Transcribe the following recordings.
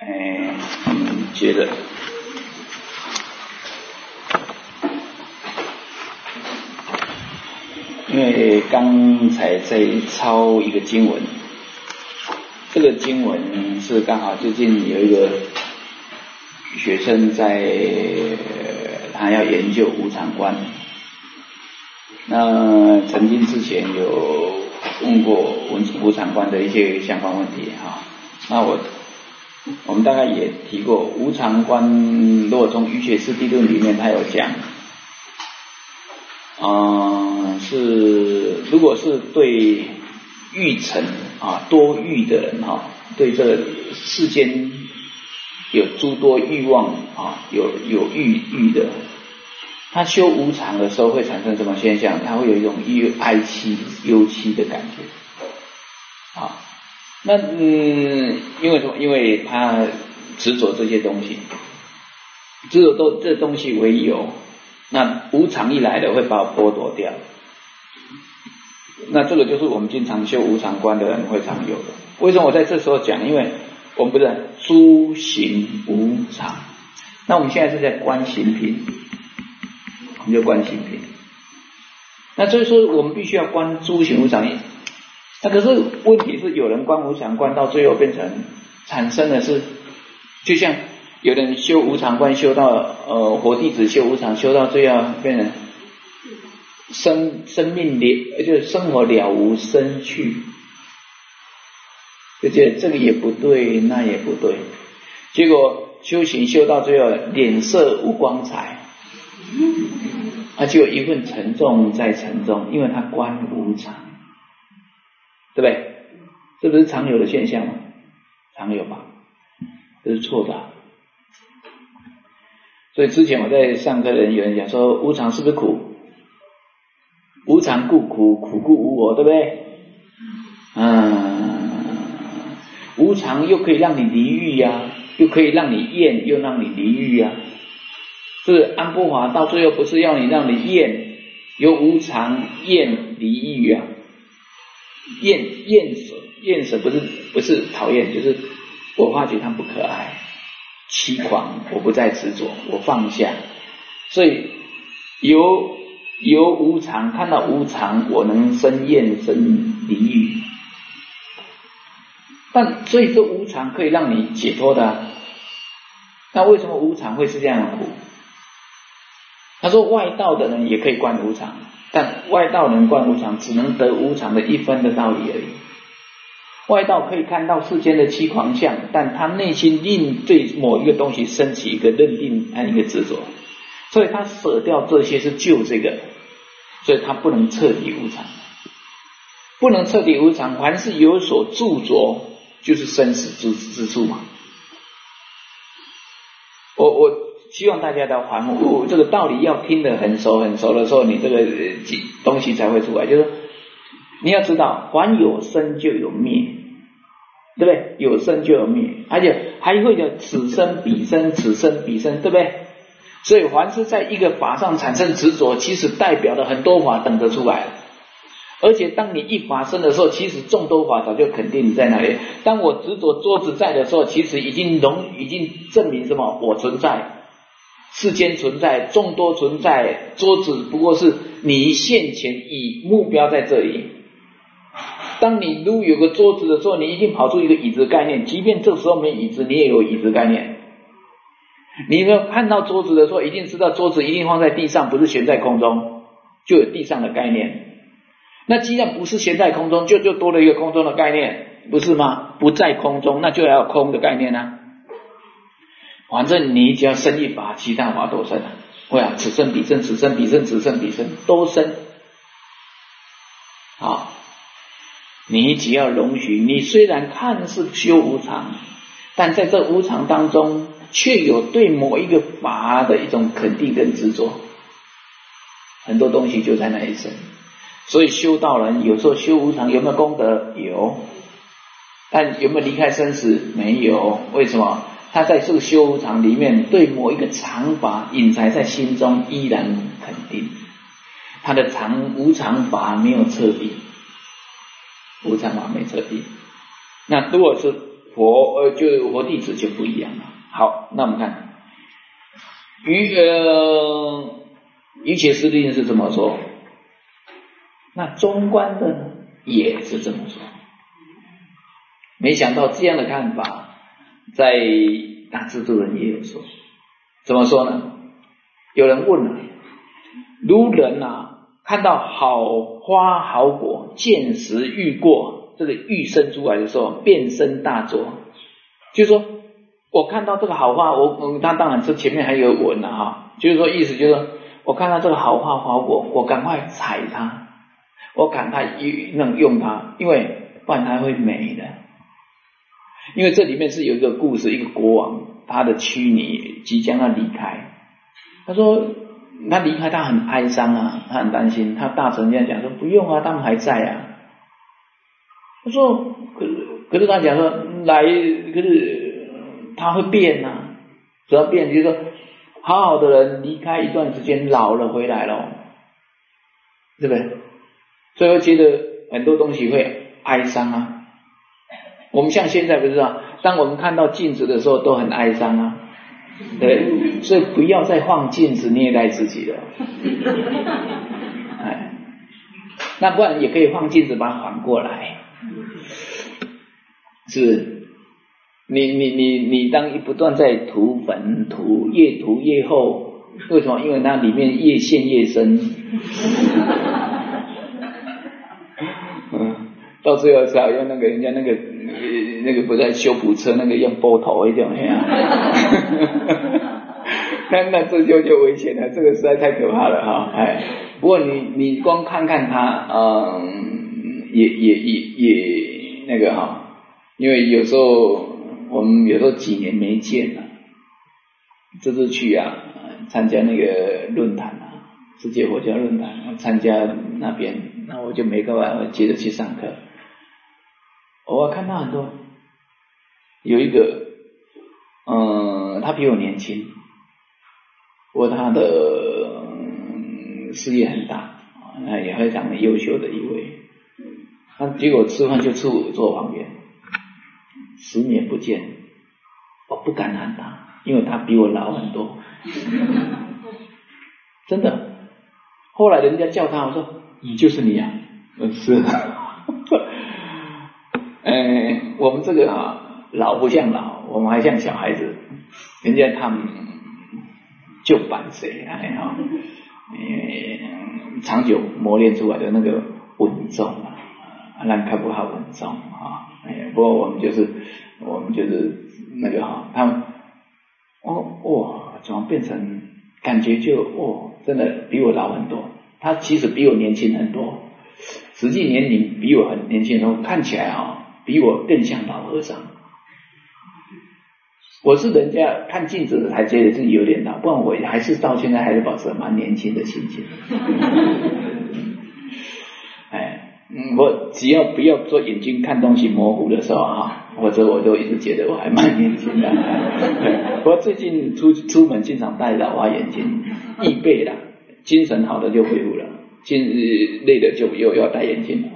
接着，因为刚才在抄一个经文，这个经文是刚好最近有一个学生他要研究无常观，那曾经之前有问过无常观的一些相关问题啊，那我们大概也提过无常观，如果从瑜伽师地论里面他有讲，如果是对欲尘多欲的人对这个世间有诸多欲望有欲的，他修无常的时候会产生什么现象？他会有一种哀戚忧戚的感觉那因为什么？因为他执着这些东西，执着这东西为有，那无常一来了会把我剥夺掉。那这个就是我们经常修无常观的人会常有的。为什么我在这时候讲？因为我们不是诸行无常，那我们现在是在观行品，我们就观行品。那所以说我们必须要观诸行无常。那可是问题是，有人观无常观到最后产生的是，就像有人修无常观修到活弟子修无常修到最后变成生命就是生活了无生趣，就觉得这个也不对那也不对，结果修行修到最后脸色无光彩，就一份沉重再沉重，因为他观无常，对不对？这不是常有的现象吗？常有吧？这是错的所以之前我在上课的人有人讲说无常是不是苦？无常故苦，苦故无我，对不对？无常又可以让你离欲又可以让你厌，又让你离欲这安波华到最后不是让你厌，由无常厌离欲厌舍不是讨厌，就是我发觉它不可爱，欺狂，我不再执着，我放下，所以由无常看到无常，我能生厌生离欲。但所以这无常可以让你解脱的那为什么无常会是这样的苦？他说外道的人也可以观无常，但外道人观无常只能得无常的一分的道理而已。外道可以看到世间的欺狂相，但他内心另对某一个东西升起一个认定和一个执着，所以他舍掉这些是救这个，所以他不能彻底无常。不能彻底无常，凡是有所著着就是生死之处嘛。我希望大家都还我这个道理要听得很熟的时候，你这个东西才会出来。就是你要知道，凡有生就有灭，对不对？有生就有灭，而且还会有此生彼生，此生彼生，对不对？所以凡是在一个法上产生执着，其实代表的很多法等得出来了。而且当你一法生的时候，其实众多法早就肯定你在那里。当我执着桌子在的时候，其实已经证明什么？我存在，世间存在，众多存在，桌子不过是你现前以目标在这里。当你如有个桌子的时候，你一定跑出一个椅子的概念，即便这时候没椅子，你也有椅子概念。你没有看到桌子的时候，一定知道桌子一定放在地上，不是悬在空中，就有地上的概念。那既然不是悬在空中，就多了一个空中的概念，不是吗？不在空中，那就要有空的概念反正你只要生一法，其他法都生此生彼生，此生彼生，此生彼生都生你只要容许，你虽然看似修无常，但在这无常当中却有对某一个法的一种肯定跟执着，很多东西就在那里生。所以修道人有时候修无常有没有功德？有，但有没有离开生死？没有。为什么？他在这个修无常里面对某一个常法隐藏在心中依然肯定，他的无常法没有彻底，无常法没彻底。那如果是就佛弟子就不一样了。好，那我们看瑜伽师弟是这么说，那中观的呢也是这么说。没想到这样的看法在大智度人也有说。怎么说呢？有人问了，如人看到好花好果，见时欲过，这个欲生出来的时候，变身大作，就是说我看到这个好花，他当然是前面还有文就是说意思就是说，我看到这个好花好果，我赶快采它，我赶快能用它，因为不然它会没的。因为这里面是有一个故事，一个国王，他的妻女即将要离开，他说他离开他很哀伤他很担心，他大臣这样讲说不用他们还在他说可是他讲说来，可是他会变只要变就是说好好的人离开一段时间，老了回来了，对不对？所以我觉得很多东西会哀伤我们像现在不是当我们看到镜子的时候都很哀伤对，所以不要再放镜子虐待自己了那不然也可以放镜子把它反过来，是你当不断在涂粉越涂越厚，为什么？因为它里面越陷越深到最后只好用那个人家那个不在修补车那个用拨头一种那这就危险了，这个实在太可怕了不过你光看看它也那个因为有时候我们有时候几年没见了，这次去参加那个论坛世界佛教论坛，参加那边，那我就没办法接着去上课。我看到很多有一个他比我年轻，不过他的事业很大，也非常的优秀的一位，结果吃饭就吃我坐旁边，10年不见，我不敢喊他，因为他比我老很多真的。后来人家叫他，我说你就是你是我们这个老不像老，我们还像小孩子，人家他们就板谁长久磨练出来的那个稳重让看不好稳重不过我们就是那个他们怎么变成感觉就真的比我老很多，他其实比我年轻很多，实际年龄比我很年轻很多，看起来比我更像老和尚。我是人家看镜子才觉得自己有点老，不然我还是到现在还是保持蛮年轻的心情我只要不要说眼睛看东西模糊的时候或者我都一直觉得我还蛮年轻的不过最近出门经常戴老花眼镜，易备了，精神好的就恢复了，累的就又要戴眼镜了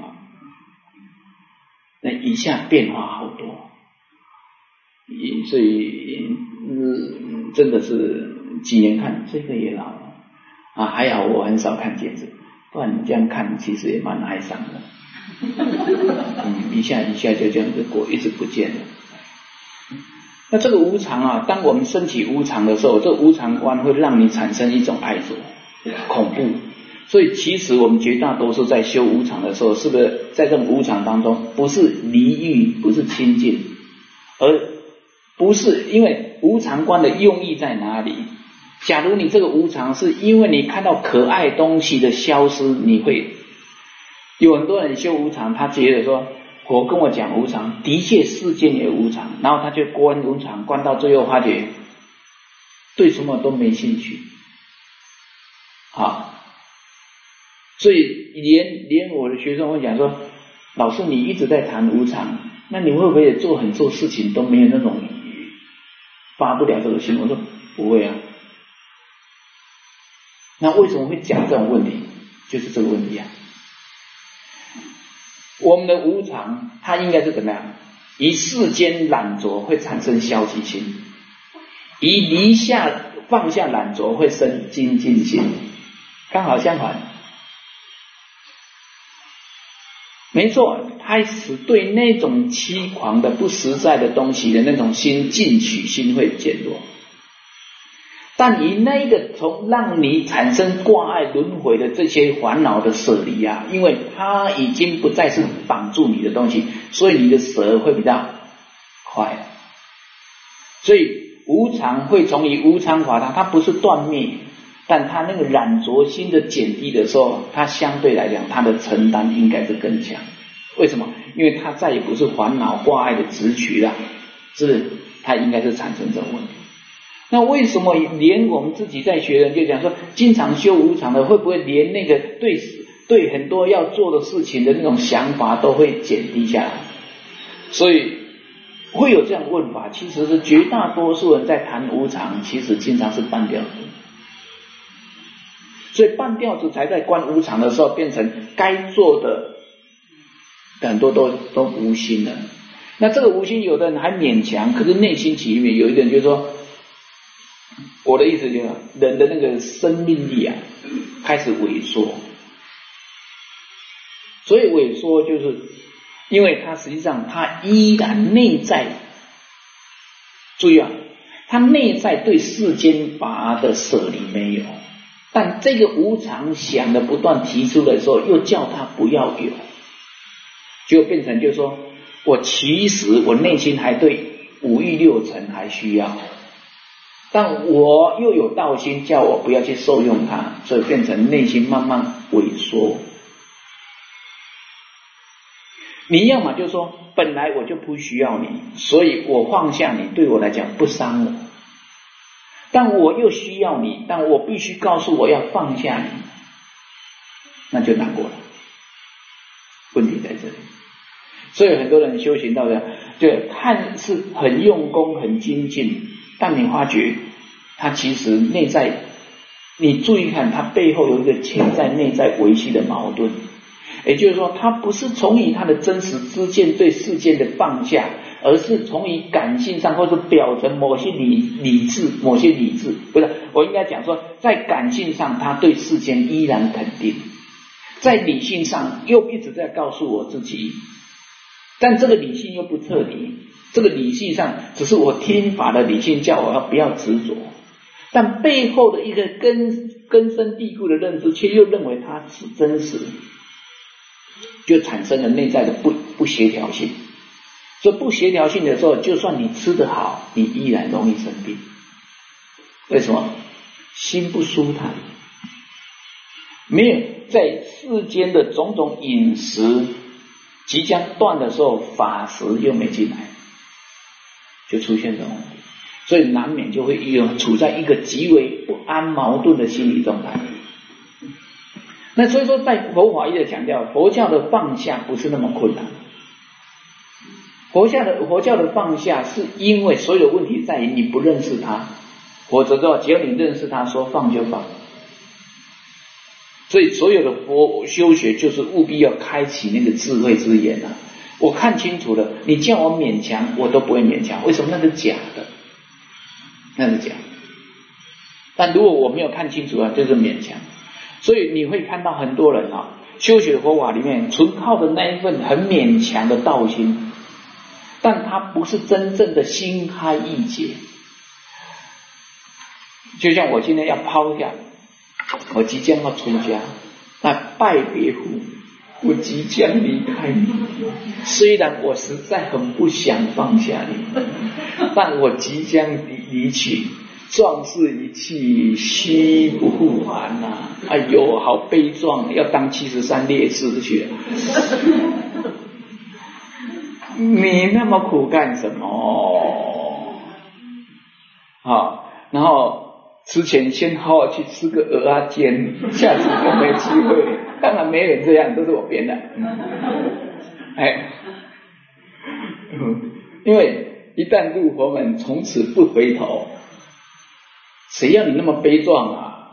那一下变化好多，所以真的是几年看这个也老了还好我很少看镜子，不然你这样看其实也蛮哀伤的一下就这样子过，一直不见了。那这个无常当我们升起无常的时候，这无常观会让你产生一种爱着恐怖，所以其实我们绝大多数在修无常的时候，是不是在这种无常当中不是离欲，不是亲近，而不是因为无常观的用意在哪里？假如你这个无常是因为你看到可爱东西的消失，你会有很多人修无常，他觉得说我跟我讲无常，的确世间也无常，然后他就观无常，观到最后发觉对什么都没兴趣所以连我的学生会讲说，老师你一直在谈无常，那你会不会做很多事情都没有那种发不了这个心？我说不会那为什么会讲这种问题？就是这个问题我们的无常它应该是怎么样？ 于世间染着会产生消极心，于离下放下染着会生精进心，刚好相反。没错，开始对那种欺狂的不实在的东西的那种心进取心会减弱，但以那个从让你产生挂碍轮回的这些烦恼的舍离啊，因为它已经不再是绑住你的东西，所以你的舍会比较快。所以无常会从你无常法它不是断灭，但它那个染着心的减低的时候，它相对来讲它的承担应该是更强。为什么？因为它再也不是烦恼挂碍的执取了，是它应该是产生这种问题。那为什么连我们自己在学人就讲说，经常修无常的，会不会连那个对很多要做的事情的那种想法都会减低下来？所以会有这样的问法，其实是绝大多数人在谈无常，其实经常是半吊子。所以半吊子才在观无常的时候，变成该做的很多都无心了。那这个无心，有的人还勉强，可是内心里面有一个人就说，我的意思就是人的那个生命力啊开始萎缩。所以萎缩就是因为它实际上它依然内在，注意啊，它内在对世间法的舍离没有，但这个无常想的不断提出的时候，又叫他不要有，就变成就是说我其实我内心还对五欲六尘还需要，但我又有道心叫我不要去受用它，所以变成内心慢慢萎缩。你要么就说本来我就不需要你，所以我放下你对我来讲不伤我，但我又需要你，但我必须告诉我要放下你，那就难过了。问题在这里。所以很多人修行到这样，就看似很用功很精进，但你发觉他其实内在，你注意看他背后有一个潜在内在维系的矛盾。也就是说，他不是从以他的真实知见对世间的放下，而是从以感性上或者表层某些理智，不是，我应该讲说，在感性上他对世间依然肯定，在理性上又一直在告诉我自己，但这个理性又不彻底，这个理性上只是我听法的理性叫我要不要执着，但背后的一个根深蒂固的认知却又认为它是真实，就产生了内在的不协调性。所以不协调性的时候，就算你吃得好，你依然容易生病。为什么？心不舒坦，没有在世间的种种饮食即将断的时候，法食又没进来，就出现这种问题，所以难免就会处在一个极为不安矛盾的心理状态。那所以说在佛法一直强调，佛教的放下不是那么困难，佛教的放下是因为所有问题在于你不认识它，否则的话只要你认识它，说放就放。所以所有的佛修学就是务必要开启那个智慧之眼啊！我看清楚了，你叫我勉强我都不会勉强，为什么？那是假的，那是假的。但如果我没有看清楚啊，就是勉强。所以你会看到很多人啊，修学佛法里面纯靠的那一份很勉强的道心，但他不是真正的心开意解。就像我今天要抛下，我即将要出家，那拜别父，我即将离开你。虽然我实在很不想放下你，但我即将离去。壮士一去，须不复还呐！哎呦，好悲壮，要当73烈士去了。你那么苦干什么？好，然后之前先好好去吃个蚵仔煎，下次就没机会。当然没人这样，都是我编的。因为一旦入佛门，从此不回头。谁要你那么悲壮啊？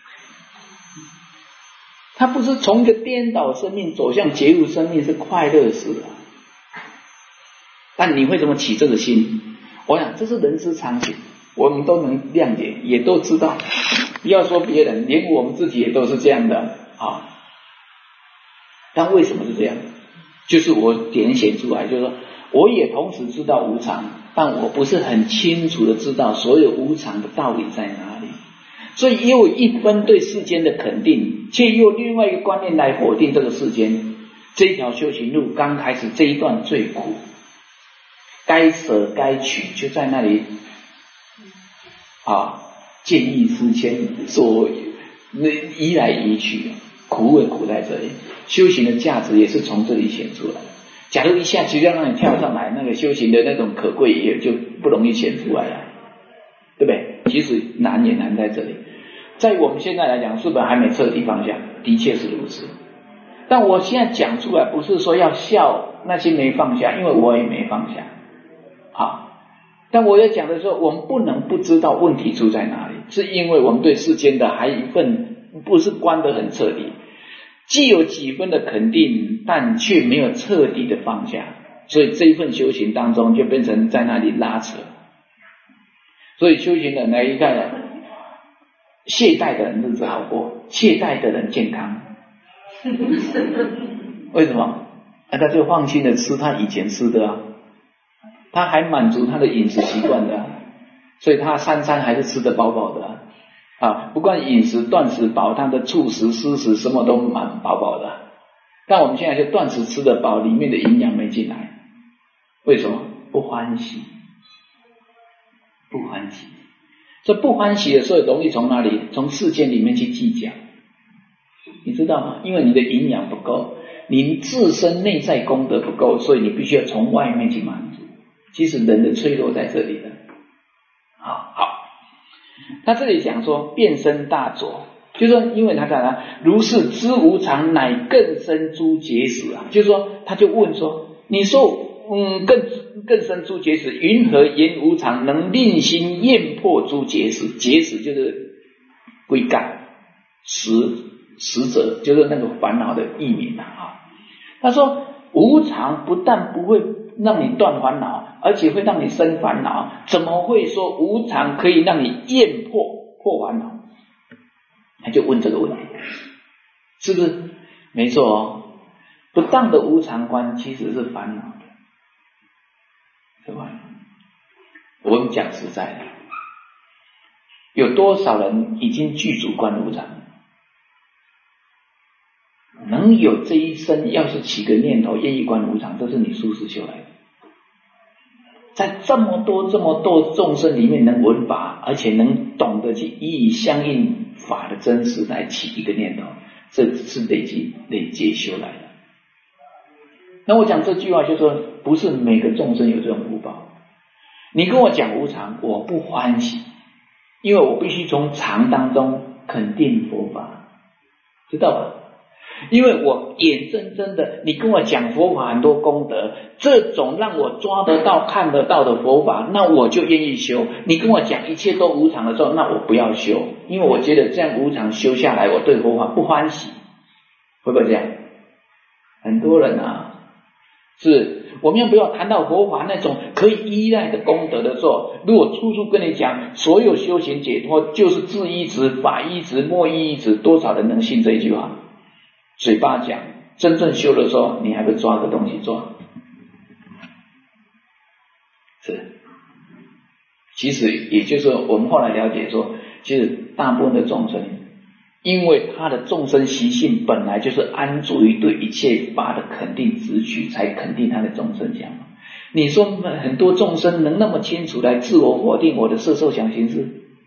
他不是从一个颠倒生命走向觉悟生命是快乐事啊， 但你会怎么起这个心？我想这是人之常情，我们都能谅解，也都知道。不要说别人，连我们自己也都是这样的啊。但为什么是这样？就是我点显出来，就是说我也同时知道无常，但我不是很清楚的知道所有无常的道理在哪里，所以也有一分对世间的肯定，却又另外一个观念来否定这个世间。这一条修行路刚开始这一段最苦，该舍该取就在那里见异思迁，所移来移去，苦也苦在这里。修行的价值也是从这里显出来的。假如一下就要让你跳上来，那个修行的那种可贵也就不容易显出来了，对不对？其实难也难在这里。在我们现在来讲，是不是还没彻底放下？的确是如此。但我现在讲出来，不是说要笑那些没放下，因为我也没放下。但我在讲的时候，我们不能不知道问题出在哪里，是因为我们对世间的还一份不是观得很彻底，既有几分的肯定，但却没有彻底的放下，所以这一份修行当中就变成在那里拉扯。所以修行人来一看，懈怠的人日子好过，懈怠的人健康。为什么？他就放心的吃他以前吃的他还满足他的饮食习惯的所以他三餐还是吃得饱饱的不管饮食断食饱，他的触食湿食什么都满饱饱的。但我们现在就断食吃得饱，里面的营养没进来，为什么？不欢喜，不欢喜。这不欢喜的时候容易从哪里？从世间里面去计较，你知道吗？因为你的营养不够，你自身内在功德不够，所以你必须要从外面去满足。其实人的脆弱在这里的。好，他这里讲说变身大浊，就是说因为他讲如是知无常，乃更深诸结使就是说他就问说，你说更深诸结使，云何言无常能令心厌破诸结使？结使就是归盖，实则就是那个烦恼的译名他说无常不但不会让你断烦恼，而且会让你生烦恼，怎么会说无常可以让你厌破烦恼？他就问这个问题，是不是？没错不当的无常观其实是烦恼的，是吧？我们讲实在的，有多少人已经具足观无常？能有这一生要是起个念头愿意观无常，都是你殊时修来的。在这么多众生里面能闻法，而且能懂得去以相应法的真实来起一个念头，这是累积修来的。那我讲这句话就说，不是每个众生有这种福报。你跟我讲无常，我不欢喜，因为我必须从常当中肯定佛法，知道吧？因为我眼睁睁的你跟我讲佛法很多功德，这种让我抓得到看得到的佛法，那我就愿意修。你跟我讲一切都无常的时候，那我不要修，因为我觉得这样无常修下来，我对佛法不欢喜。会不会这样？很多人是我们要不要谈到佛法那种可以依赖的功德的时候，如果处处跟你讲所有修行解脱就是智依止、法依止、莫依止，多少人能信这一句话？嘴巴讲，真正修的时候你还会抓个东西抓。是，其实也就是我们后来了解说，其实大部分的众生，因为他的众生习性本来就是安住于对一切法的肯定执取，才肯定他的众生相。你说很多众生能那么清楚来自我否定我的色受想行识？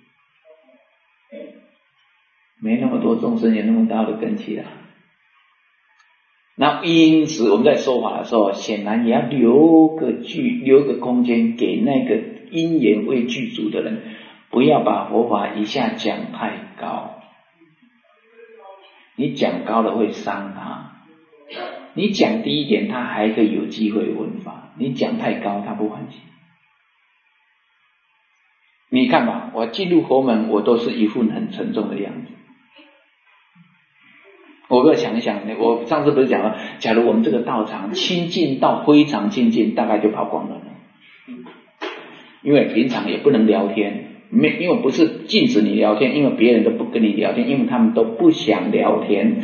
没那么多众生有那么大的根器那因此我们在说法的时候，显然也要留个空间给那个因缘未具足的人，不要把佛法一下讲太高。你讲高了会伤他，你讲低一点他还可以有机会闻法，你讲太高他不欢喜。你看吧，我进入佛门我都是一副很沉重的样子， 我给我想一想，我上次不是讲了，假如我们这个道场清净到非常清净，大概就跑光了。因为平常也不能聊天，因为不是禁止你聊天，因为别人都不跟你聊天，因为他们都不想聊天。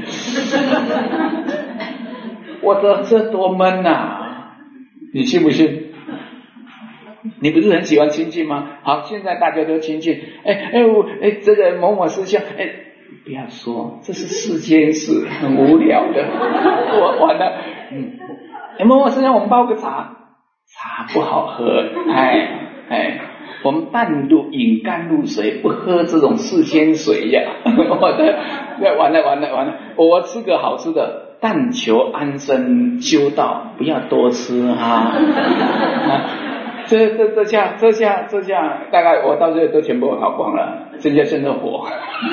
我说这多闷啊，你信不信？你不是很喜欢亲近吗？好，现在大家都亲近，这个某某师兄，不要说，这是世间事，很无聊的。我完了，某某师兄，我们泡个茶，茶不好喝，我们淡入饮甘露水，不喝这种世间水呀。我的，完了，我吃个好吃的，但求安身修道，不要多吃哈。这下，大概我到这里都全部跑光了，剩下剩的火，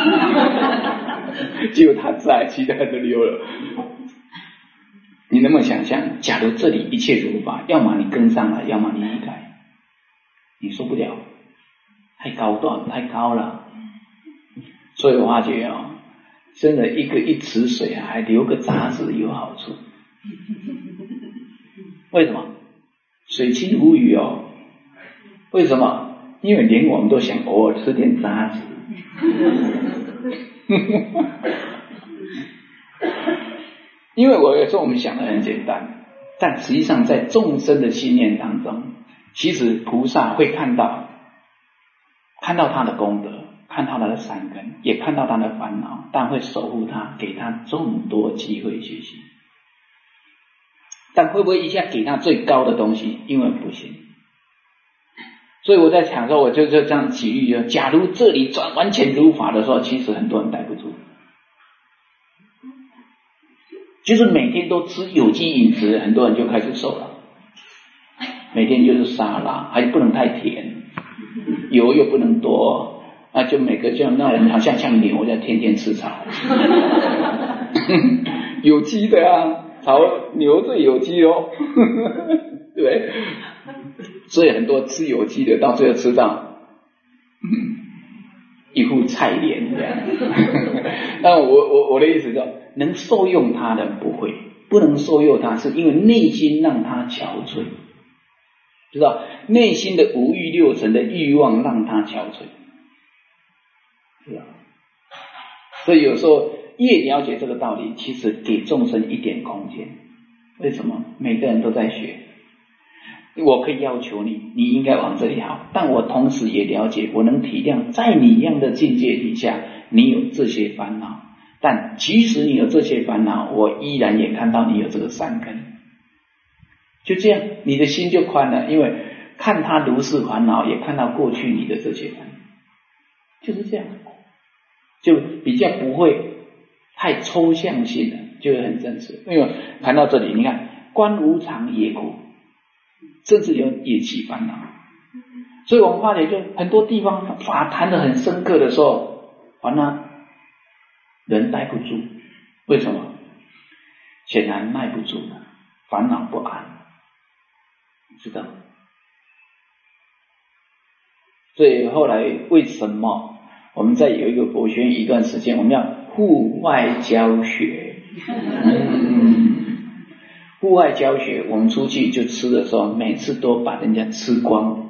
只有他在，其他都溜了。你能不能想象，假如这里一切如法，要么你跟上来，要么你离开，你受不了，太高端，太高了。所以我发觉真的一池水还留个杂质有好处。为什么？水清无鱼为什么？因为连我们都想偶尔吃点杂质。因为有时候我们想的很简单，但实际上在众生的信念当中，其实菩萨会看到他的功德，看到他的善根，也看到他的烦恼，但会守护他，给他众多机会学习。但会不会一下给他最高的东西？因为不行。所以我在想说，我就这样举例，假如这里完全如法的时候，其实很多人待不住。就是每天都吃有机饮食，很多人就开始瘦了。每天就是沙拉，还不能太甜，油又不能多，就每个像那人好像牛在天天吃草。有机的啊，牛最有机对不对？所以很多吃有机的到最后吃到一副菜脸这样。那我的意思说，能受用他的不会，不能受用他，是因为内心让他憔悴，知道内心的五欲六尘的欲望让他憔悴，是吧？所以有时候越了解这个道理，其实给众生一点空间。为什么？每个人都在学，我可以要求你应该往这里好，但我同时也了解，我能体谅在你一样的境界底下，你有这些烦恼，但即使你有这些烦恼，我依然也看到你有这个善根。就这样，你的心就宽了，因为看他如是烦恼，也看到过去你的这些烦恼，就是这样，就比较不会太抽象性的，就会很真实。因为谈到这里，你看观无常也苦，甚至有业气烦恼。所以我们发觉，就很多地方法谈得很深刻的时候，完了人待不住。为什么？显然耐不住，烦恼不安，知道？所以后来为什么我们在有一个佛学院一段时间，我们要户外教学？户外教学，我们出去就吃的时候，每次都把人家吃光，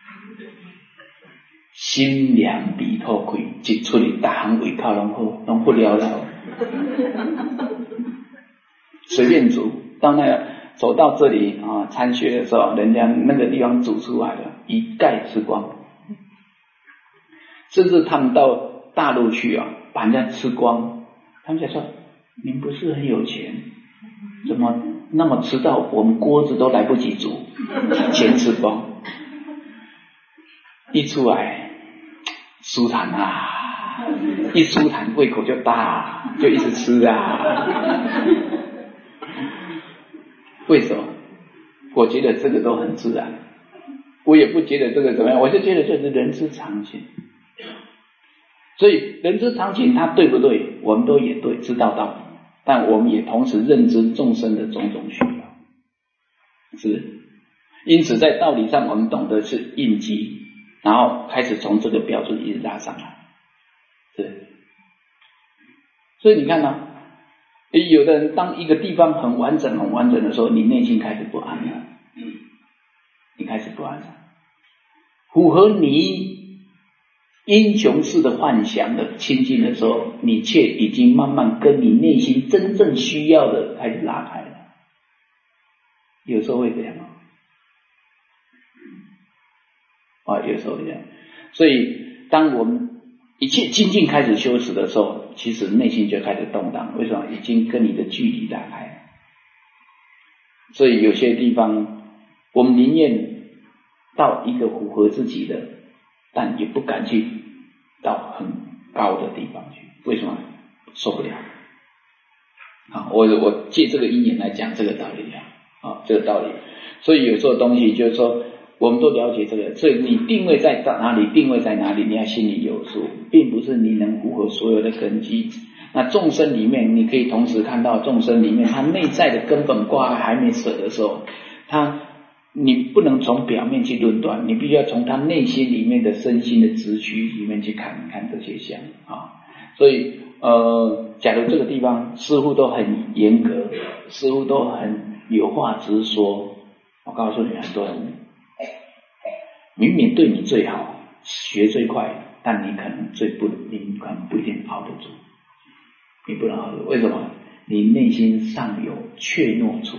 心凉鼻透开，一出去大行胃口拢不了了，随便煮。到那个走到这里参学的时候，人家那个地方煮出来的一概吃光。甚至他们到大陆去把人家吃光，他们就说：您不是很有钱，怎么那么吃到我们锅子都来不及煮，全吃光？一出来舒坦啊，一舒坦胃口就大，就一直吃啊。为什么？我觉得这个都很自然，我也不觉得这个怎么样，我就觉得这是人之常情。所以人之常情，它对不对？我们都也对，知道道理，但我们也同时认知众生的种种需要，是。因此在道理上，我们懂得是应机，然后开始从这个标准一直拉上来，是。所以你看有的人当一个地方很完整的时候，你内心开始不安了，你开始不安了，符合你英雄式的幻想的亲近的时候，你却已经慢慢跟你内心真正需要的开始拉开了。有时候会这样有时候会这样。所以当我们一切精进开始修持的时候，其实内心就开始动荡。为什么？已经跟你的距离拉开了。所以有些地方我们宁愿到一个符合自己的，但也不敢去到很高的地方去。为什么？受不了。我借这个因缘来讲这个道理这个道理。所以有时候东西就是说我们都了解这个，所以你定位在哪里，定位在哪里，你要心里有数，并不是你能符合所有的根基。那众生里面，你可以同时看到众生里面他内在的根本挂碍还没舍的时候，你不能从表面去论断，你必须要从他内心里面的身心的直趋里面去看这些相所以假如这个地方似乎都很严格，似乎都很有话直说，我告诉你，很多人明明对你最好，学最快，但你可能不一定熬得住，你不能熬得住。为什么？你内心尚有怯懦处，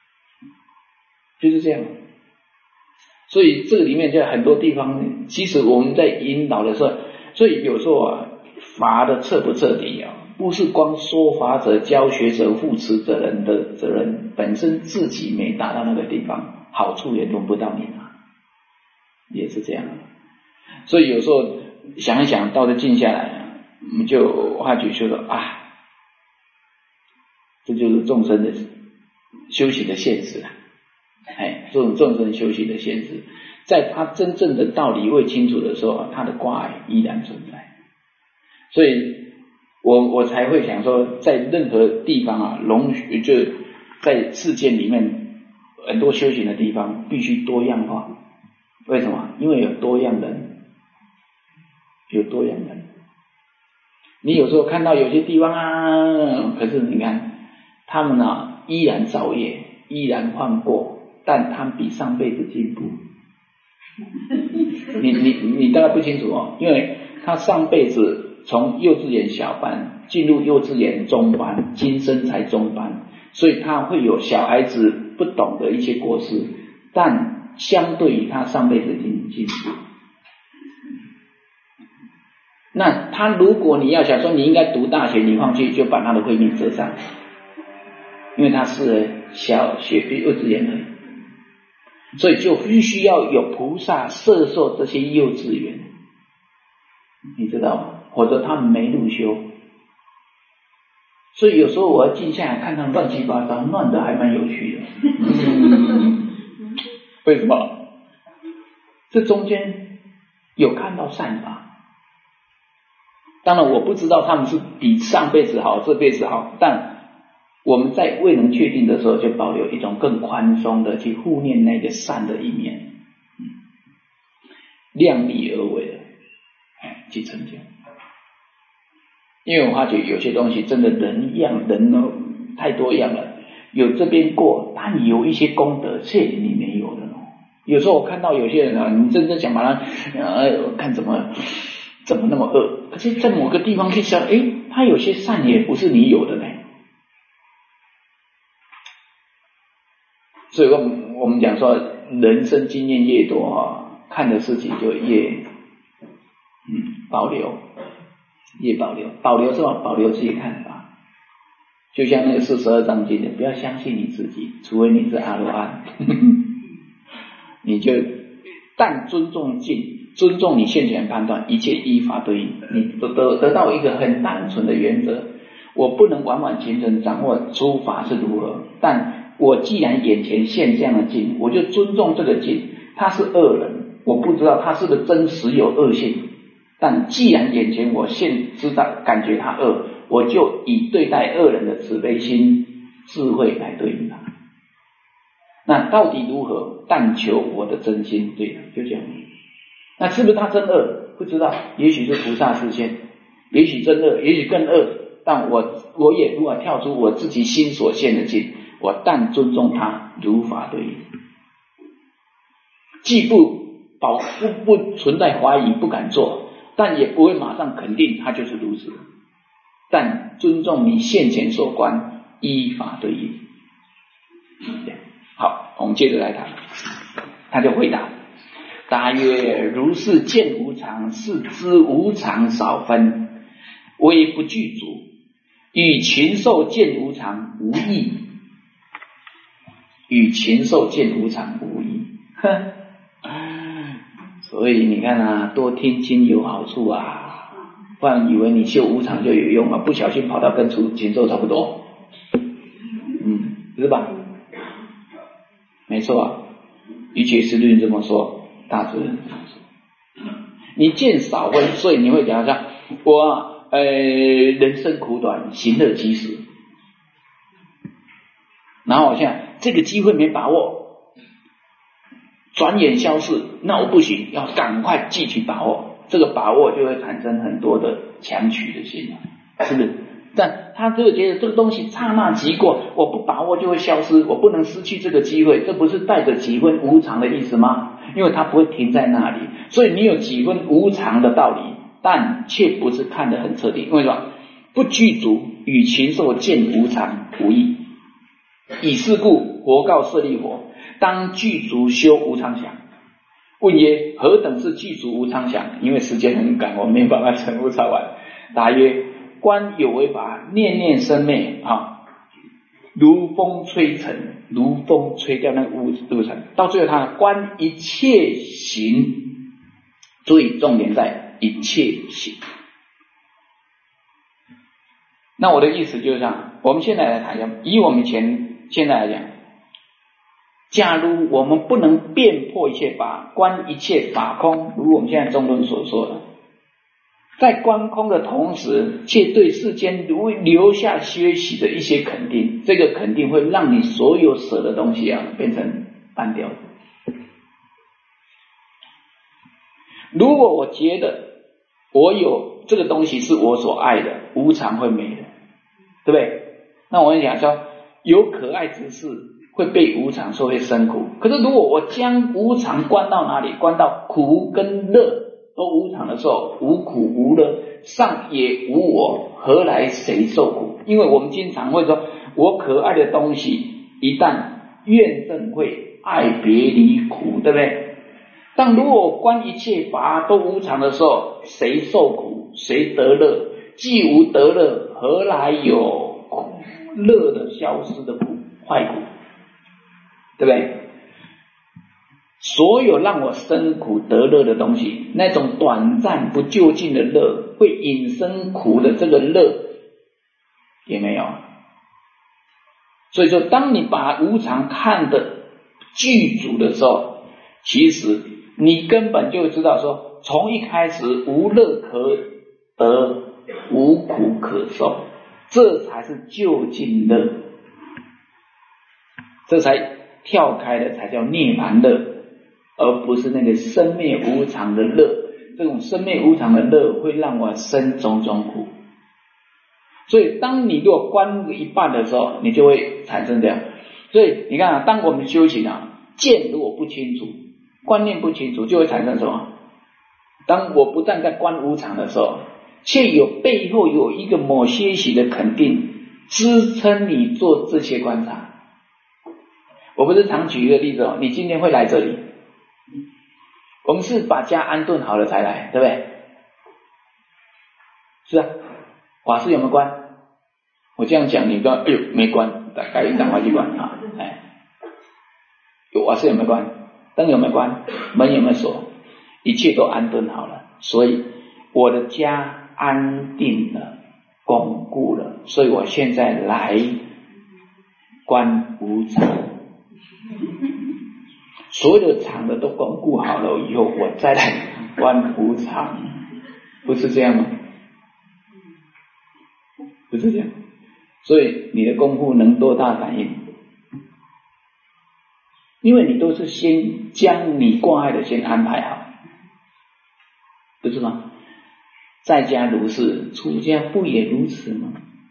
就是这样。所以这个里面就很多地方，其实我们在引导的时候，所以有时候法的彻不彻底不是光说法者、教学者、护持者人的责任，本身自己没达到那个地方，好处也轮不到你也是这样。所以有时候想一想，到这静下来，我们就发觉说这就是众生的修行的现实这种众生修行的现实，在他真正的道理未清楚的时候，他的挂碍依然存在。所以我才会想说，在任何地方就在世间里面，很多修行的地方必须多样化。为什么？因为有多样人，你有时候看到有些地方可是你看他们依然造业，依然犯过，但他们比上辈子进步。你大概不清楚因为他上辈子从幼稚园小班进入幼稚园中班，今生才中班，所以他会有小孩子不懂的一些过失，但相对于他上辈子已经进步。那他如果你要想说你应该读大学，你放弃就把他的慧命遮上，因为他是小学幼稚园而已，所以就必须要有菩萨摄受这些幼稚园，你知道吗？否则他们没入修。所以有时候我要静下来看他们乱七八糟，乱的还蛮有趣的。为什么？这中间有看到善法。当然我不知道他们是比上辈子好，这辈子好，但我们在未能确定的时候，就保留一种更宽松的去护念那个善的一面，量力而为的去成就。因为我发觉有些东西真的人太多样了，有这边过，但有一些功德是你没有的有时候我看到有些人你真正想把他看怎么那么恶，可是在某个地方去想，他有些善也不是你有的呢。所以我们讲说，人生经验越多看的事情就越保留，保留什么？保留自己看法。就像那个42章经的，不要相信你自己，除非你是阿罗汉，你就但尊重你现前判断，一切依法对应，你得到一个很单纯的原则。我不能完完全全掌握诸法是如何，但我既然眼前现这样的境，我就尊重这个境。他是恶人，我不知道他是不是真实有恶性，但既然眼前我现知道感觉他恶，我就以对待恶人的慈悲心智慧来对应他。那到底如何？但求我的真心，对，就这样。那是不是他真恶？不知道，也许是菩萨示现，也许真恶，也许更恶， 但我也如果跳出我自己心所现的境，我但尊重它如法对应，既不存在怀疑，不敢做，但也不会马上肯定它就是如此，但尊重你现前所观，依法对应。好，我们接着来谈，他就回答，答曰：如是见无常，是知无常少分，微不具足，与禽兽见无常无异，与禽兽见无常无异。所以你看啊，多听经有好处啊，不然以为你修无常就有用啊，不小心跑到跟禽兽差不多，是吧？没错啊，于觉师论这么说，大智人这么说。你见少分，所以你会讲说，我人生苦短，行乐及时，然后我现在这个机会没把握，转眼消逝，那我不行，要赶快汲取把握。这个把握就会产生很多的强取的心，是不是？但他就会觉得这个东西刹那即过，我不把握就会消失，我不能失去这个机会，这不是带着几分无常的意思吗？因为它不会停在那里，所以你有几分无常的道理，但却不是看得很彻底。为什么？不具足，与禽兽见无常无异。以是故，佛告舍利弗，当具足修无常想。问曰：何等是具足无常想？因为时间很赶，我没办法全部抄完。答曰：观有为法，念念生灭如风吹尘，如风吹掉那个雾尘，到最后他观一切行，注意重点在一切行。那我的意思就是这样，我们现在来谈一下，以我们现在来讲，假如我们不能辨破一切法，观一切法空，如我们现在中论所说的，在观空的同时，却对世间留下些许的一些肯定，这个肯定会让你所有舍的东西变成半掉。如果我觉得我有这个东西是我所爱的，无常会没的，对不对？那我们讲说，有可爱之事会被无常所会生苦，可是如果我将无常观到哪里？观到苦跟乐都无常的时候，无苦无乐，上也无我，何来谁受苦？因为我们经常会说，我可爱的东西一旦怨憎会，爱别离苦，对不对？但如果观一切法都无常的时候，谁受苦？谁得乐？既无得乐，何来有苦乐的消失的苦，坏苦，对不对？所有让我生苦得乐的东西，那种短暂不究竟的乐，会引生苦的这个乐也没有。所以说，当你把无常看得具足的时候，其实你根本就知道说，从一开始无乐可得，无苦可受，这才是究竟乐，这才跳开的才叫涅槃乐，而不是那个生灭无常的乐。这种生灭无常的乐会让我生种种苦。所以当你如果观一半的时候，你就会产生这样。所以你看当我们修行见如果不清楚，观念不清楚，就会产生什么？当我不但在观无常的时候，却有背后有一个某些许的肯定支撑你做这些观察。我不是常举一个例子你今天会来这里，我们是把家安顿好了才来，对不对？是啊，法师有没有关？我这样讲你不要没关，赶快去关有法师有没有关？灯有没有关？门有没有锁？一切都安顿好了，所以我的家安定了，巩固了，所以我现在来观无常，所有的常的都巩固好了以后，我再来观无常，不是这样吗？不是这样，所以你的功夫能多大反应？因为你都是先将你挂碍的先安排好，不是吗？在家如是，出家不也如此吗？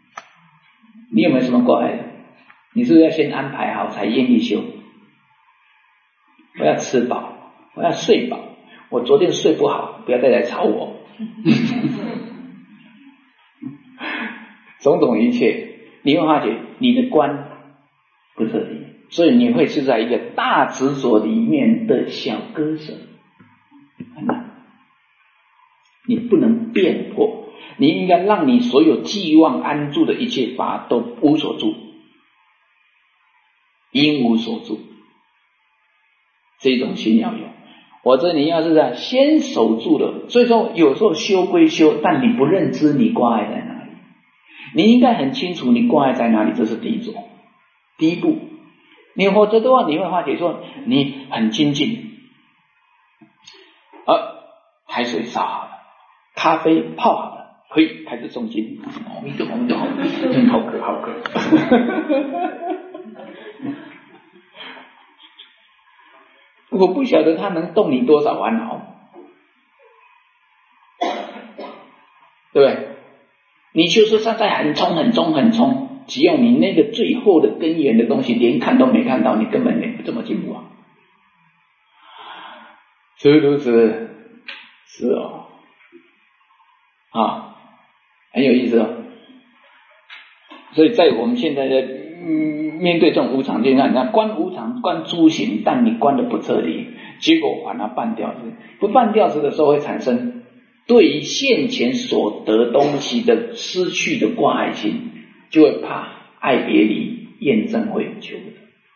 你有没有什么挂碍的？你是不是要先安排好才愿意修？我要吃饱，我要睡饱，我昨天睡不好，不要再来吵我。种种一切，你会发觉你的观不彻底，所以你会是在一个大执着里面的小歌手，很难。你不能辩破，你应该让你所有寄望安住的一切法都无所住，应无所住，这种心要有。或者你要是在先守住了，所以说有时候修归修，但你不认知你挂碍在哪里，你应该很清楚你挂碍在哪里，这是第一种，第一步。你否则的话，你会发觉说你很精进，海水烧好了，咖啡泡好了，可以开始诵经，一个红的好渴好渴。我不晓得它能动你多少烦恼，对不对？你就是站在很冲，只要你那个最后的根源的东西连看都没看到，你根本没不怎么进步啊。是如此，是哦，很有意思哦。所以在我们现在的面对这种无常，就看观无常，观诸行，但你观的不彻底，结果反而半吊子。不半吊子的时候，会产生对于现前所得东西的失去的挂碍心，就会怕爱别离，验证会求的。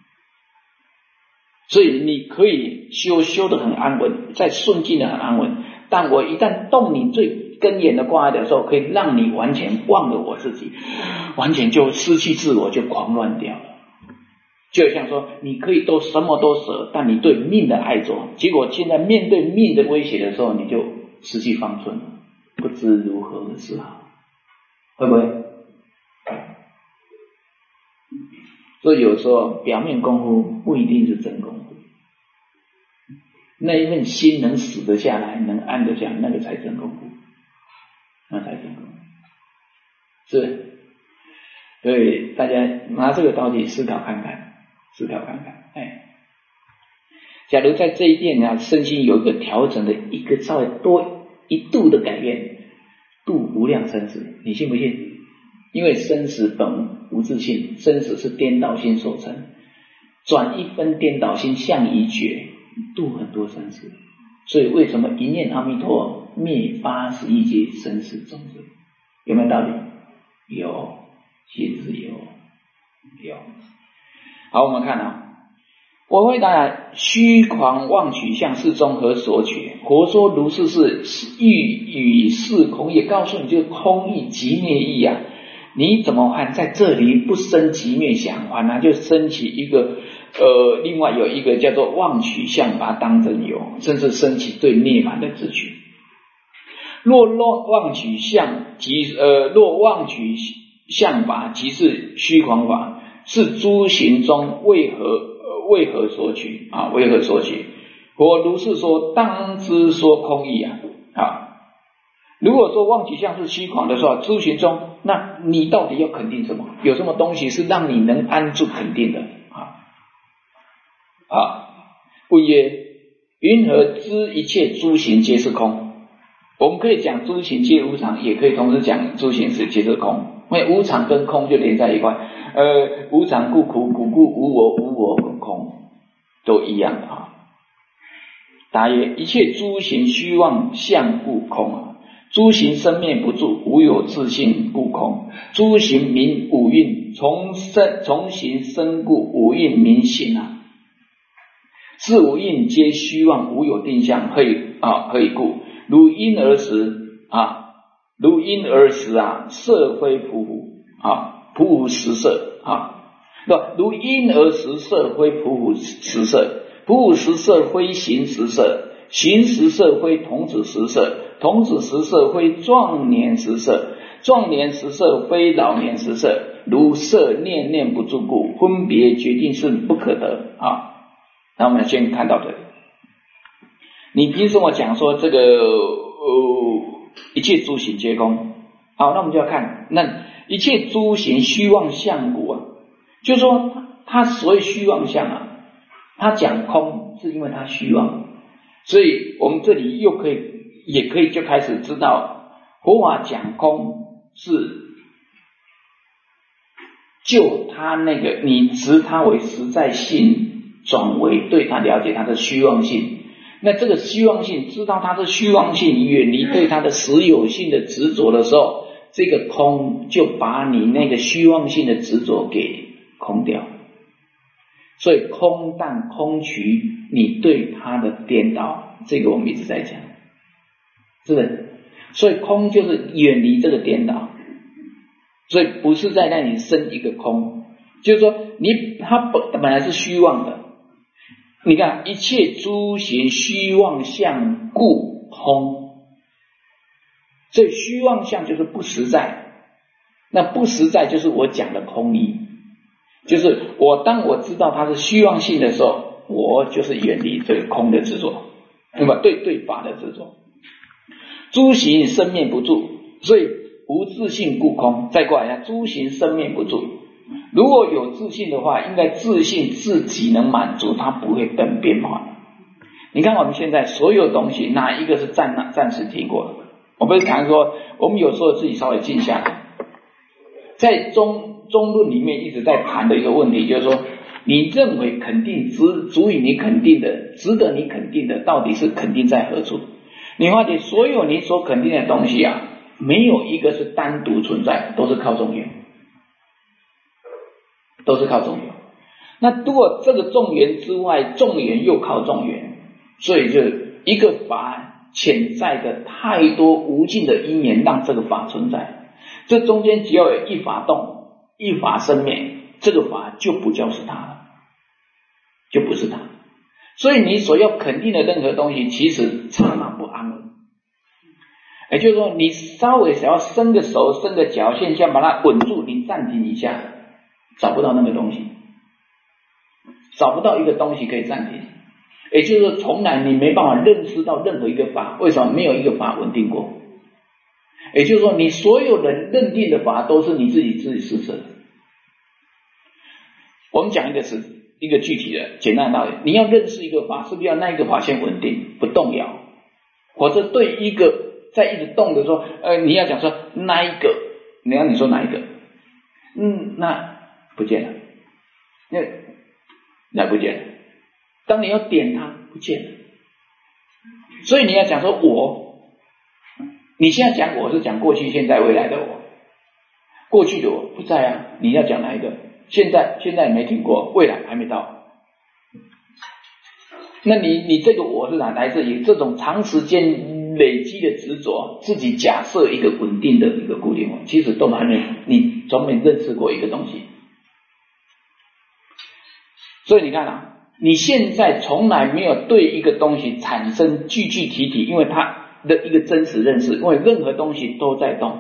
所以你可以修得很安稳，在顺境的很安稳，但我一旦动你最根源的挂碍的时候，可以让你完全忘了我自己，完全就失去自我，就狂乱掉了。就像说你可以都什么都舍，但你对命的爱着，结果现在面对命的威胁的时候，你就失去方寸，不知如何是好，会不会？所以有时候表面功夫不一定是真功夫，那一份心能死得下来，能安得下来，那个才真功夫，那才真功夫，是。所以大家拿这个道理思考看看。假如在这一点呢，身心有一个调整的一个稍微多一度的改变，度无量生死，你信不信？因为生死本无自性，生死是颠倒心所成，转一分颠倒心向已觉，度很多生死。所以为什么一念阿弥陀灭81劫生死众生？有没有道理？有，其实有。好，我们看我回答虚狂妄取相是中何所取？佛说如是事，欲与是空，也告诉你这个空义即灭义啊。你怎么还在这里不生即灭想，反而就升起一个另外有一个叫做妄取相，把它当真有，甚至升起对涅槃的自取。若妄取相法即是虚狂法，是诸行中为何所取啊？为何所取？我如是说，当知说空义啊！如果说妄取相是虚狂的时候，诸行中，那你到底要肯定什么？有什么东西是让你能安住肯定的问曰：云何知一切诸行皆是空？我们可以讲诸行皆无常，也可以同时讲诸行皆是空，因为无常跟空就连在一块。无常故苦，苦故无我，无我本空，都一样的答曰：一切诸行虚妄相故空诸行生灭不住，无有自性故空。诸行名五蕴，从行生故，五蕴名性是五蕴皆虚妄，无有定相，何以故？如婴儿时色非普普普普实色如婴儿时色非普普实色，普普实色非形实色，形实色非童子实色，童子实色非壮年实色，壮年实色非老年实色。如色念念不住故，分别决定是不可得那我们先看到这里。你凭什么讲说这个一切诸行皆空？好，那我们就要看，那一切诸行虚妄相故啊，就是说他所谓虚妄相啊，他讲空是因为他虚妄，所以我们这里也可以就开始知道，佛法讲空是就他那个你执他为实在性，转为对他了解他的虚妄性。那这个虚妄性，知道它是虚妄性，远离对它的实有性的执着的时候，这个空就把你那个虚妄性的执着给空掉。所以空淡空取，你对它的颠倒，这个我们一直在讲，是不是？所以空就是远离这个颠倒，所以不是在那里生一个空，就是说它本来是虚妄的。你看一切诸行虚妄相故空，所以虚妄相就是不实在，那不实在就是我讲的空义，就是当我知道它是虚妄性的时候，我就是远离这个空的执着，那么对法的执着。诸行生灭不住，所以无自性故空。再过来一下，诸行生灭不住，如果有自信的话，应该自信自己能满足，它不会更变化。你看我们现在所有东西，哪一个是暂时停过的？我不是常说，我们有时候自己稍微静下来，在中论里面一直在谈的一个问题，就是说，你认为肯定足以你肯定的，值得你肯定的，到底是肯定在何处？你发觉所有你所肯定的东西啊，没有一个是单独存在，都是靠众缘。都是靠众缘。那如果这个众缘之外，众缘又靠众缘，所以就一个法潜在的太多无尽的因缘让这个法存在，这中间只要有一法动，一法生灭，这个法就不叫是它了，就不是它。所以你所要肯定的任何东西，其实刹那不安稳。也就是说，你稍微想要伸个手伸个脚，现象把它稳住，你暂停一下，找不到那个东西，找不到一个东西可以暂停。也就是说，从来你没办法认识到任何一个法，为什么没有一个法稳定过？也就是说，你所有的认定的法都是你自己施设的。我们讲一个具体的简单的道理，你要认识一个法，是不是要那一个法先稳定不动摇？或者对一个在一直动的说，你要讲说那一个，你说哪一个？那不见了，那不见了。当你要点它，不见了。所以你要讲说我，你现在讲我是讲过去、现在、未来的我。过去的我不在啊，你要讲哪一个？现在也没听过，未来还没到。那你这个我是哪来自于这种长时间累积的执着，自己假设一个稳定的一个固定我，其实都还没，你总没认识过一个东西。所以你看啊，你现在从来没有对一个东西产生具体，因为它的一个真实认识，因为任何东西都在动。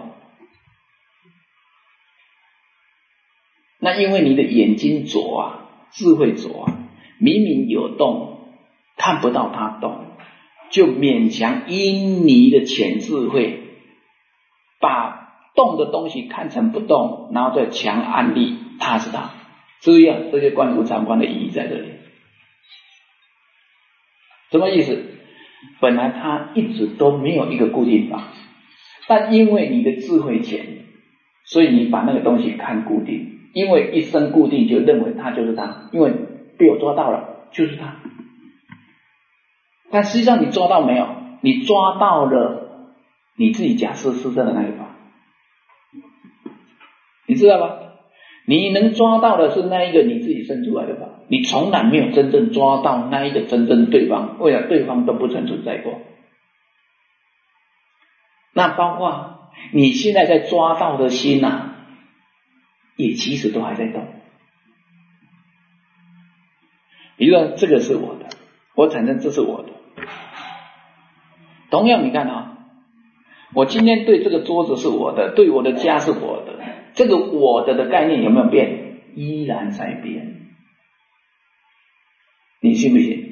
那因为你的眼睛浊啊，智慧浊啊，明明有动，看不到它动，就勉强因你的浅智慧，把动的东西看成不动，然后再强安利它是它。这样，这些观无常观的意义在这里。什么意思？本来它一直都没有一个固定法，但因为你的智慧浅，所以你把那个东西看固定。因为一生固定，就认为它就是它，因为被我抓到了，就是它。但实际上你抓到没有？你抓到了你自己假设施设的那个法，你知道吧？你能抓到的是那一个你自己生出来的法，你从来没有真正抓到那一个真正对方，为了对方都不曾存在过。那包括你现在在抓到的心啊，也其实都还在动。比如说这个是我的，我承认这是我的。同样你看啊，我今天对这个桌子是我的，对我的家是我的，这个我的概念有没有变？依然在变。你信不信？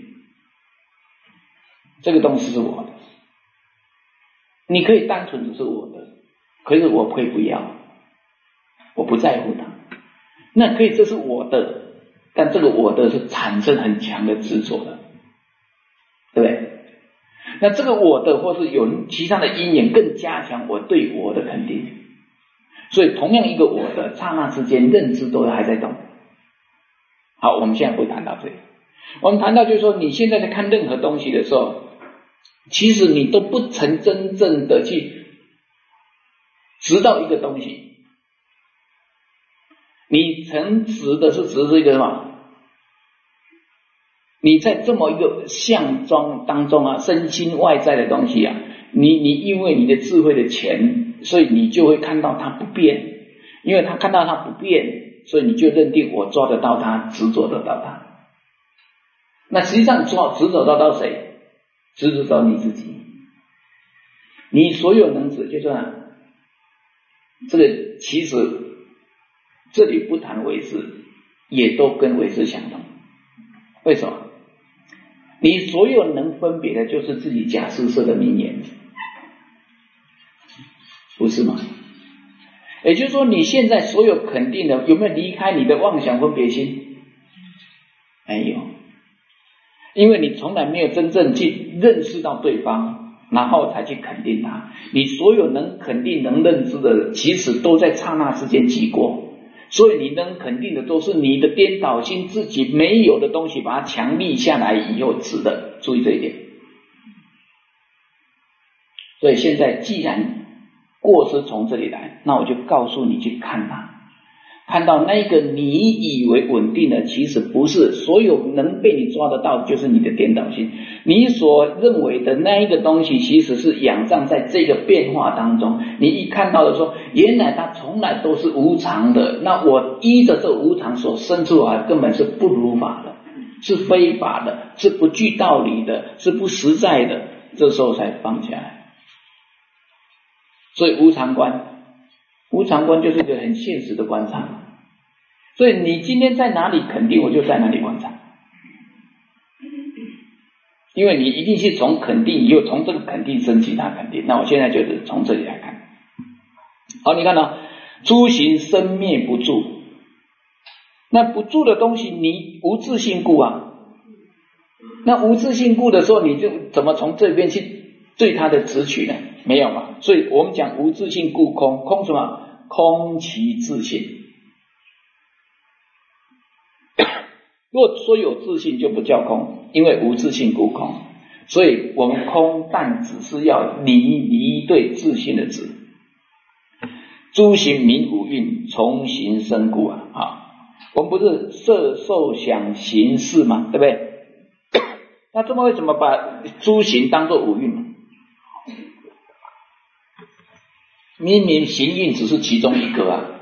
这个东西是我的，你可以单纯只是我的，可是我会不要。 我不在乎它。那可以，这是我的，但这个我的是产生很强的执着的，对不对？那这个我的或是有其他的因缘更加强我对我的肯定，所以同样一个我的刹那之间认知都还在动。好，我们现在不谈到这里，我们谈到就是说，你现在在看任何东西的时候，其实你都不曾真正的去知道一个东西，你曾指的是指这个什么？你在这么一个相中当中啊，身心外在的东西啊，你因为你的智慧的潜，所以你就会看到它不变，因为他看到它不变，所以你就认定我抓得到它，执着得到它。那实际上执着到谁？执着到你自己。你所有能指就是这个，其实这里不谈唯识，也都跟唯识相同。为什么？你所有能分别的就是自己假施设的名言，不是吗？也就是说，你现在所有肯定的有没有离开你的妄想分别心？没有，因为你从来没有真正去认识到对方，然后才去肯定他。你所有能肯定能认知的，其实都在刹那之间即过。所以你能肯定的都是你的颠倒心自己没有的东西，把它强立下来以后指的，注意这一点。所以现在既然过失从这里来，那我就告诉你去看它，看到那个你以为稳定的，其实不是，所有能被你抓得到的就是你的颠倒心，你所认为的那一个东西其实是仰仗在这个变化当中，你一看到的说原来它从来都是无常的，那我依着这无常所生出来根本是不如法的，是非法的，是不具道理的，是不实在的，这时候才放下来。所以无常观就是一个很现实的观察，所以你今天在哪里肯定，我就在哪里观察，因为你一定是从肯定以后从这个肯定生其他肯定，那我现在就是从这里来看。好，你看到诸行生灭不住，那不住的东西你无自性故啊，那无自性故的时候你就怎么从这边去对它的执取呢？没有嘛，所以我们讲无自性故空，空什么？空其自性。若说有自性就不叫空，因为无自性故空，所以我们空但只是要离对自性的执。诸行名五蕴，从行生故啊！我们不是色受想行识嘛，对不对？那这么为什么把诸行当作五蕴？明明行运只是其中一个啊，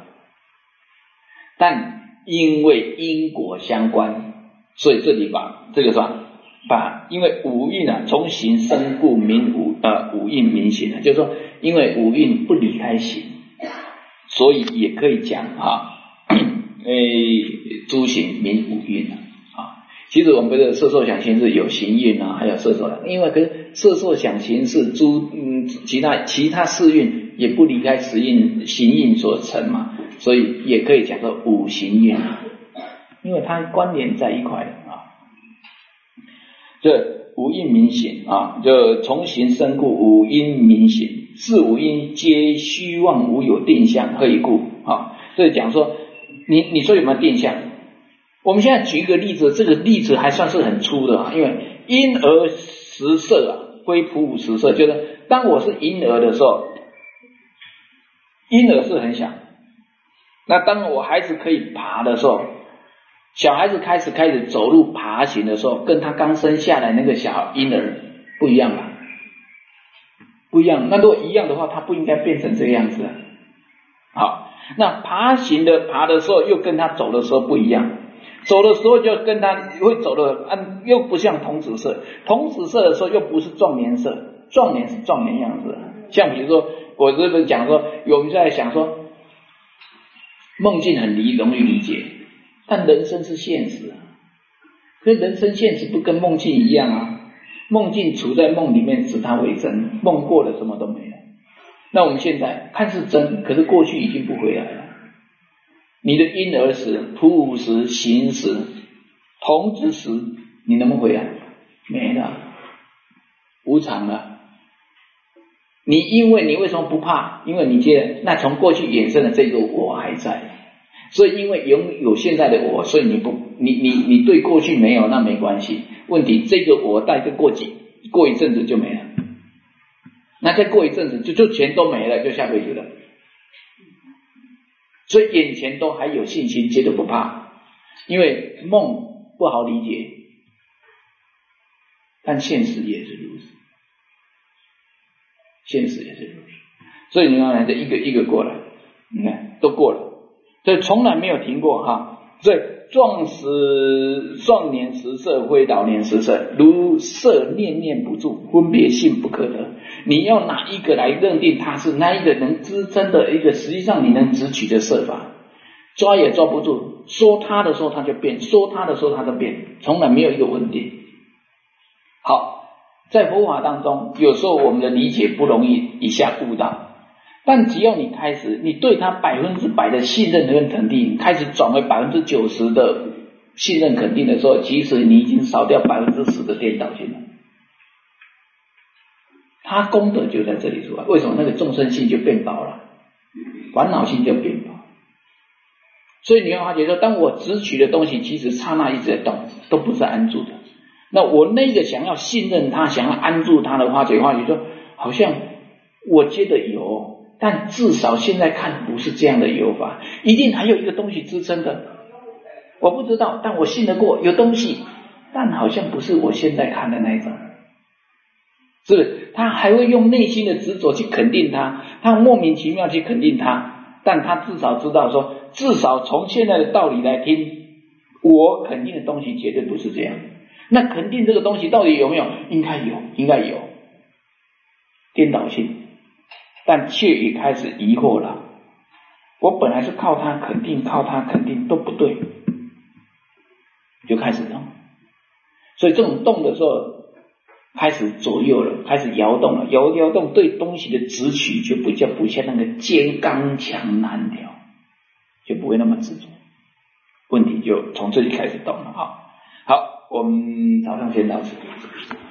但因为因果相关，所以这里把这个是吧？因为五蕴从行生故名五蕴名行就是说，因为五蕴不离开行，所以也可以讲诸行名五蕴其实我们的色受想行识有行蕴还有色受想，因为跟色受想行识其他四蕴也不离开行蕴所成嘛，所以也可以讲作五行蕴，因为它关联在一块的这五蕴明显就从行生故，五因明显，是五因皆虚妄无有定向，何以故所以讲说你说有没有定向？我们现在举一个例子，这个例子还算是很粗的因为婴儿实色归普五实色，就是当我是婴儿的时候，婴儿是很小，那当我孩子可以爬的时候，小孩子开始走路爬行的时候，跟他刚生下来那个小婴儿不一样吧？不一样。那如果一样的话，他不应该变成这个样子好，那爬的时候又跟他走的时候不一样，走的时候就跟他会走的又不像童子色，童子色的时候又不是壮年色，壮年是壮年样子。像比如说我这边讲说，有人在想说梦境很容易理解，但人生是现实可是人生现实不跟梦境一样梦境处在梦里面使它为真，梦过了什么都没有。那我们现在看是真，可是过去已经不回来了， 你的婴儿时、哺乳时、行时、童子时，你能不能回来？没了，无常了。因为你为什么不怕？因为你觉得那从过去衍生的这个我还在，所以因为有现在的我，所以你对过去没有那没关系。问题这个我带着过一阵子就没了，那再过一阵子就全都没了，就下辈子了。所以眼前都还有信心，觉得不怕，因为梦不好理解，但现实也是如此，现实也是如此。所以你看这一个一个过来，你看都过了，所以从来没有停过哈。所以壮年时色非老年时色，如色念念不住，分别性不可得。你要哪一个来认定它是那一个能支撑的一个，实际上你能直取的色法，抓也抓不住，说它的时候它就变，说它的时候它就变，从来没有一个稳定。好，在佛法当中，有时候我们的理解不容易一下悟到，但只要你开始，你对他100%的信任跟肯定，开始转为90%的信任肯定的时候，其实你已经少掉10%的颠倒性了。他功德就在这里出来，为什么？那个众生性就变薄了，烦恼性就变薄。所以你会发觉说，当我直取的东西，其实刹那一直在动，都不是安住的。那我那个想要信任他，想要安住他的话，这话就说，好像我觉得有，但至少现在看不是这样的有法，一定还有一个东西支撑的。我不知道，但我信得过有东西，但好像不是我现在看的那一种。是不是？他还会用内心的执着去肯定他，他莫名其妙去肯定他，但他至少知道说，至少从现在的道理来听，我肯定的东西绝对不是这样。那肯定这个东西到底有没有？应该有颠倒性，但却也开始疑惑了。我本来是靠他肯定都不对，就开始动。所以这种动的时候，开始左右了，开始摇动了，摇动对东西的直取就不像那个坚刚强难调，就不会那么执着，问题就从这里开始动了。好，我们早上先到此。